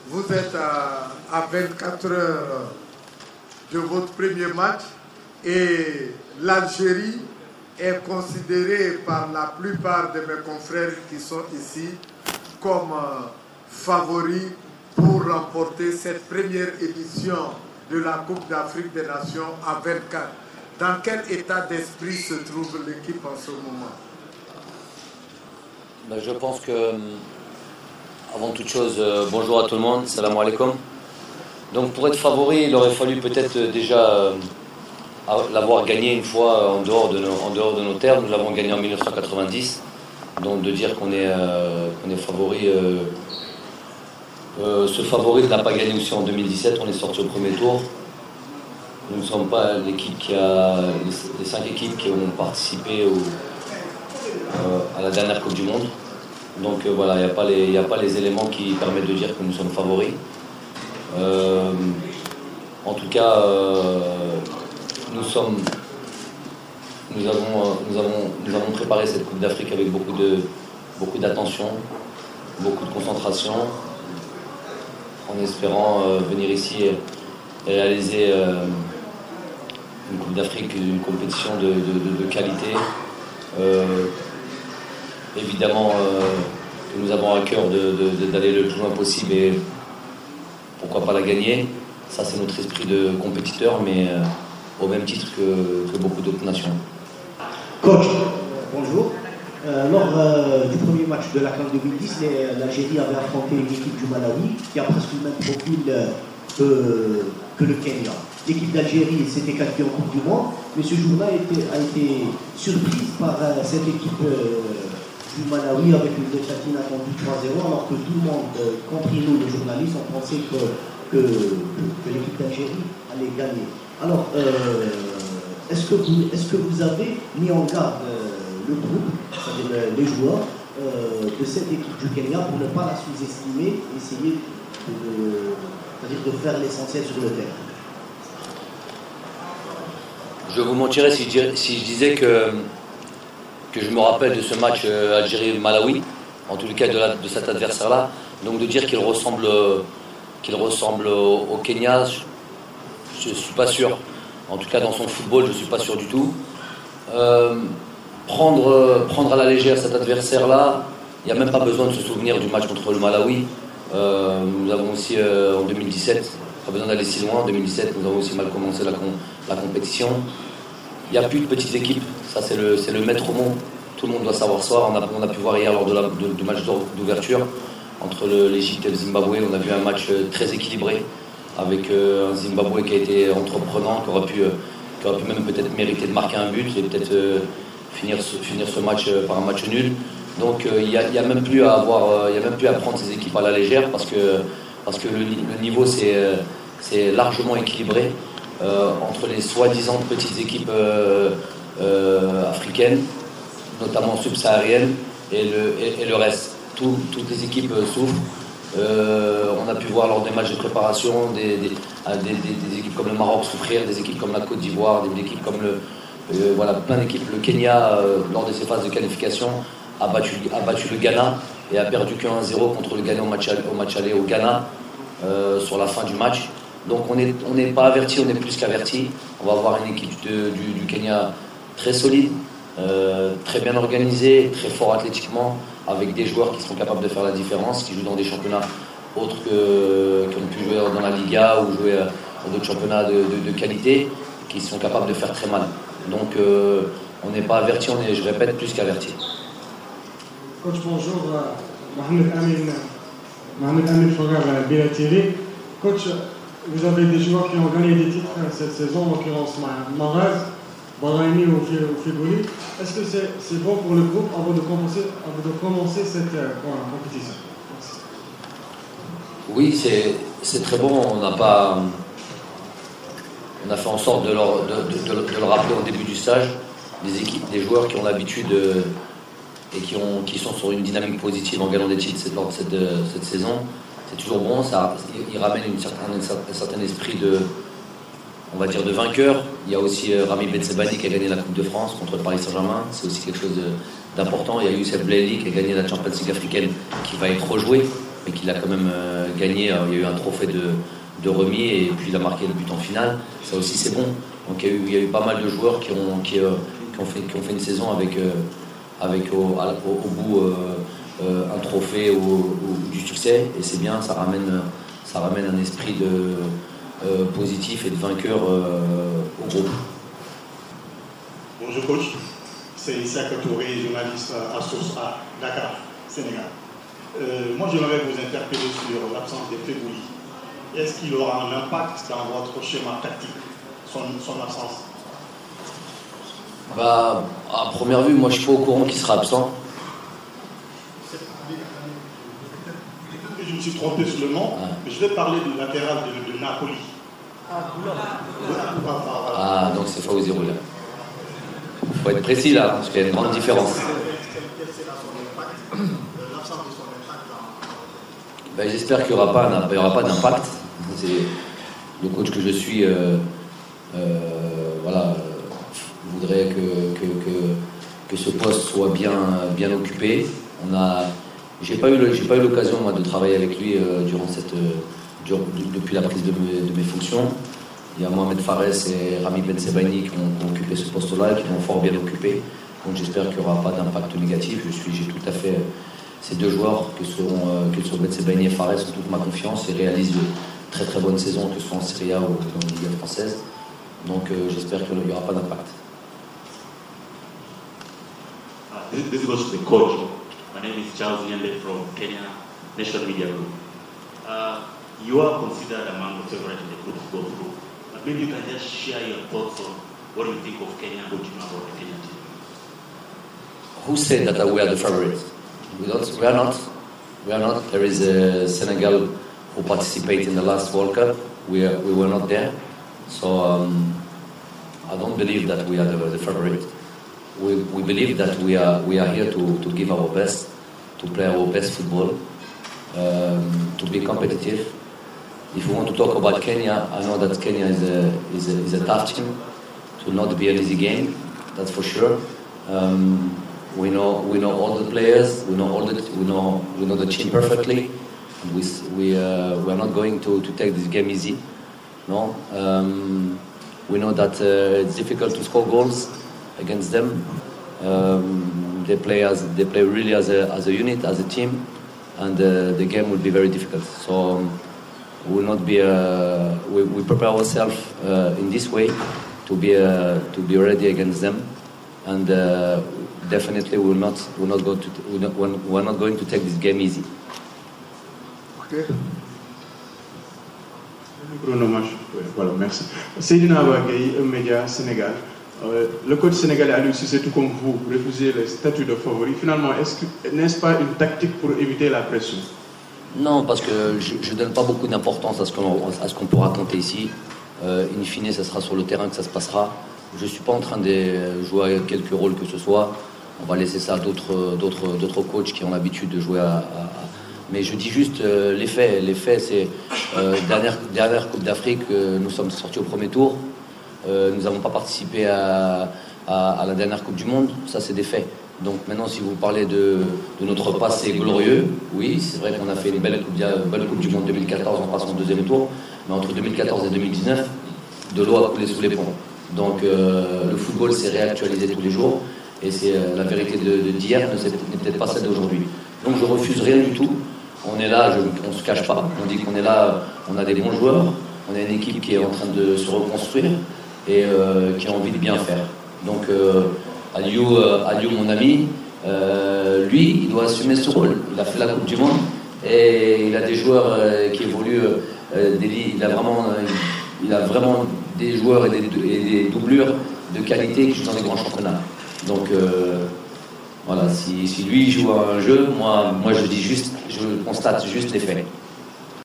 vous êtes à 24 heures de votre premier match et l'Algérie est considérée par la plupart de mes confrères qui sont ici comme favori pour remporter cette première édition de la Coupe d'Afrique des Nations à 24. Dans quel état d'esprit se trouve l'équipe en ce moment? Je pense que, avant toute chose, bonjour à tout le monde, salam alaikum. Donc pour être favori, il aurait fallu peut-être déjà l'avoir gagné une fois en dehors de nos terres. Nous l'avons gagné en 1990. Donc de dire qu'on est favori, ce favori n'a pas gagné aussi en 2017. On est sorti au premier tour. Nous ne sommes pas l'équipe qui a les 5 équipes qui ont participé à la dernière Coupe du Monde. Donc voilà, il n'y a pas les éléments qui permettent de dire que nous sommes favoris. En tout cas, nous avons préparé cette Coupe d'Afrique avec beaucoup d'attention, beaucoup de concentration, en espérant venir ici et réaliser une Coupe d'Afrique, une compétition de qualité. Évidemment que nous avons à cœur d'aller le plus loin possible et pourquoi pas la gagner. Ça, c'est notre esprit de compétiteur, mais au même titre que beaucoup d'autres nations. Coach, bonjour. Lors du premier match de la CAN 2010, l'Algérie avait affronté une équipe du Malawi qui a presque le même profil que le Kenya. L'équipe d'Algérie s'était qualifiée en Coupe du Monde, mais ce jour-là a été surprise par cette équipe du Malawi avec une défaite inattendue 3-0, alors que tout le monde, compris nous les journalistes, on pensait que l'équipe d'Algérie allait gagner. Alors, est-ce que vous avez mis en garde le groupe, c'est-à-dire les joueurs de cette équipe du Kenya pour ne pas la sous-estimer, essayer de faire l'essentiel sur le terrain? Je vous mentirais si je disais que je me rappelle de ce match Algérie-Malawi, en tous les cas de cet adversaire-là. Donc de dire qu'il ressemble au Kenya, je ne suis pas sûr. En tout cas dans son football, je ne suis pas sûr du tout. Prendre à la légère cet adversaire-là, il n'y a même pas besoin de se souvenir du match contre le Malawi. Nous avons aussi en 2017, pas besoin d'aller si loin, en 2017 nous avons aussi mal commencé la compétition. Il n'y a plus de petites équipes, ça c'est le maître mot. Tout le monde doit savoir ça. On a pu voir hier lors du match d'ouverture entre l'Égypte et le Zimbabwe. On a vu un match très équilibré avec un Zimbabwe qui a été entreprenant, qui aurait pu même peut-être mériter de marquer un but et peut-être finir ce match par un match nul. Donc il y a même plus à prendre ces équipes à la légère parce que le niveau c'est largement équilibré entre les soi-disant petites équipes africaines, notamment subsahariennes, et le reste. Toutes les équipes souffrent. On a pu voir lors des matchs de préparation des équipes comme le Maroc souffrir, des équipes comme la Côte d'Ivoire, des équipes comme plein d'équipes. Le Kenya, lors de ses phases de qualification, a battu le Ghana et a perdu que 1-0 contre le Ghana au match aller au Ghana sur la fin du match. Donc on n'est pas averti, on est plus qu'averti. On va avoir une équipe du Kenya très solide, très bien organisée, très fort athlétiquement, avec des joueurs qui sont capables de faire la différence, qui jouent dans des championnats autres qu'on pu jouer dans la Liga ou jouer dans d'autres championnats de qualité, qui sont capables de faire très mal. Donc on n'est pas averti, on est, je répète, plus qu'averti. Coach, bonjour. Mohamed Amin Fogar, Bela TV. Coach, vous avez des joueurs qui ont gagné des titres cette saison, en l'occurrence Mahrez, Brahimi ou Figouli. Est-ce que c'est bon pour le groupe avant de commencer cette compétition? Oui, c'est très bon. On a fait en sorte de le rappeler au début du stage. Des joueurs qui ont l'habitude et qui sont sur une dynamique positive en gagnant des titres lors de cette saison. C'est toujours bon, il ramène un certain esprit de vainqueur. Il y a aussi Rami Bensebani qui a gagné la Coupe de France contre le Paris Saint-Germain, c'est aussi quelque chose d'important. Il y a Youssef Blaili qui a gagné la Champions League africaine qui va être rejoué. mais qu'il a quand même gagné. Il y a eu un trophée de remis et puis il a marqué le but en finale. Ça aussi c'est bon. Donc il y a eu pas mal de joueurs qui ont fait une saison avec au bout un trophée ou du succès, et c'est bien, ça ramène un esprit positif et de vainqueur au groupe. Bonjour coach, c'est Issa Touré, journaliste à Source A, Dakar, Sénégal. Moi j'aimerais vous interpeller sur l'absence de Febouli. Est-ce qu'il aura un impact dans votre schéma tactique, son absence? À première vue, moi je suis pas au courant qu'il sera absent. Je me suis trompé sur le nom, mais je vais parler du latéral de Napoli. Donc c'est Fawzi Roula. Il faut être précis là, parce qu'il y a une grande différence. J'espère qu'il n'y aura pas d'impact. C'est le coach que je suis, voudrait que ce poste soit bien occupé. J'ai pas eu l'occasion moi de travailler avec lui depuis la prise de mes fonctions. Il y a Mohamed Fares et Rami Ben Sebaini qui ont occupé ce poste-là et qui l'ont fort bien occupé. Donc j'espère qu'il n'y aura pas d'impact négatif. J'ai tout à fait ces deux joueurs que sont Ben Sebaini et Fares ont toute ma confiance et réalisent de très très bonnes saisons, que ce soit en Serie A ou dans la Ligue française. Donc j'espère qu'il n'y aura pas d'impact. This goes to the coach. My name is Charles Nyande from Kenya National Media Group. You are considered among the favorites in the group to go through. But maybe you can just share your thoughts on what you think of Kenya, what you know about the Kenyan team. Who said that we are the favorites? We are not. We are not. There is Senegal who participated in the last World Cup. We were not there. So I don't believe that we are the favorite. We believe that we are here to give our best, to play our best football, to be competitive. If we want to talk about Kenya, I know that Kenya is a tough team. It will not be an easy game, that's for sure. We know all the players. We know the team perfectly. We are not going to take this game easy. No, we know that it's difficult to score goals against them. They play really as a unit, as a team, and the game will be very difficult. So we will not be. We prepare ourselves in this way to be ready against them, and definitely we're not going to take this game easy. Okay. Voilà, merci. Seydina Wagay, Média Sénégal. Le coach sénégalais Aliou Cissé, tout comme vous, refusez le statut de favori. Finalement, n'est-ce pas une tactique pour éviter la pression? Non, parce que je ne donne pas beaucoup d'importance à ce qu'on peut raconter ici. In fine, ça sera sur le terrain que ça se passera. Je ne suis pas en train de jouer quelques rôles que ce soit. On va laisser ça à d'autres coachs qui ont l'habitude de jouer Mais je dis juste les faits. Les faits, c'est dernière Coupe d'Afrique, nous sommes sortis au premier tour. Nous n'avons pas participé à la dernière Coupe du Monde. Ça, c'est des faits. Donc maintenant, si vous parlez de notre passé glorieux, oui, c'est vrai qu'on a fait une belle coupe du Monde 2014 en passant au deuxième tour. Mais entre 2014 et 2019, de l'eau a coulé sous les ponts. Donc le football s'est réactualisé tous les jours. Et c'est la vérité d'hier n'est peut-être pas celle d'aujourd'hui. Donc je refuse rien du tout. On est là, on ne se cache pas. On dit qu'on est là, on a des bons joueurs. On a une équipe qui est en train de se reconstruire et qui a envie de bien faire. Donc Aliou, mon ami, lui, il doit assumer ce rôle. Il a fait la Coupe du Monde et il a des joueurs qui évoluent. Il a vraiment des joueurs et des doublures de qualité qui jouent dans les grands championnats. Donc voilà, si lui joue à un jeu, moi je constate juste les faits.